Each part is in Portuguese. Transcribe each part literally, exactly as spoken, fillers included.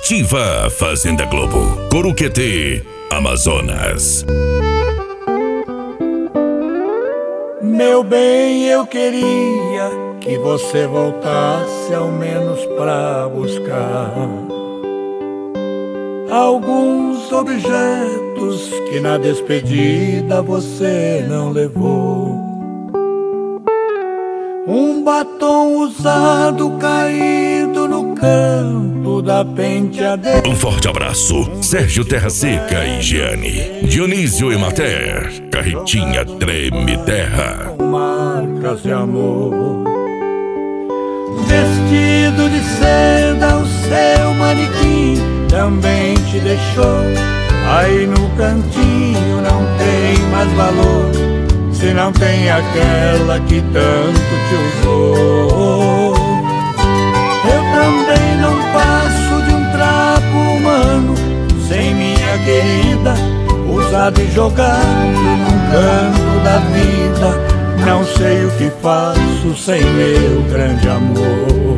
Ativa Fazenda Globo, Coruquetê, Amazonas. Meu bem, eu queria que você voltasse ao menos pra buscar alguns objetos que na despedida você não levou. Um batom usado caído no canto da penteadeira. Um forte abraço, Sérgio Terra Seca e Giane. Dionísio e Mater, Carretinha Treme Terra. Marcas de amor. Vestido de seda, o seu manequim também te deixou. Aí no cantinho não tem mais valor, se não tem aquela que tanto te usou. Eu também não passo de um trapo humano, sem minha querida, usado e jogado num canto da vida. Não sei o que faço sem meu grande amor.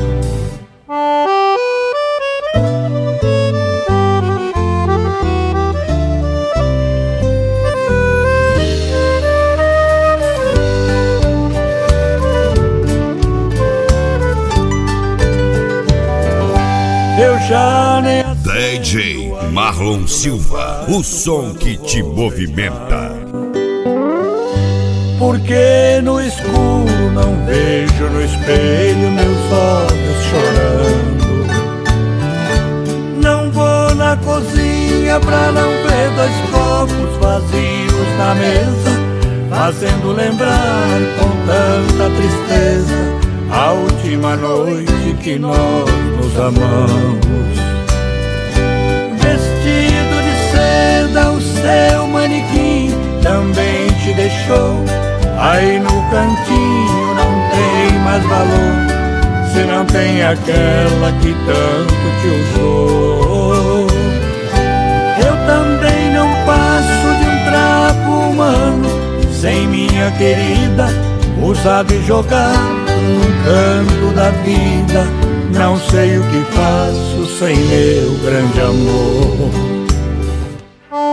Eu já nem... D J Marlon Silva, o som que te movimenta. Porque no escuro não vejo no espelho meus olhos chorando. Não vou na cozinha pra não ver dois copos vazios na mesa, fazendo lembrar com tanta tristeza a última noite que nós nos amamos. Vestido de seda, o seu manequim também te deixou. Aí no cantinho não tem mais valor, se não tem aquela que tanto te usou. Eu também não passo de um trapo humano, sem minha querida, usado e jogado num canto da vida. Não sei o que faço sem meu grande amor.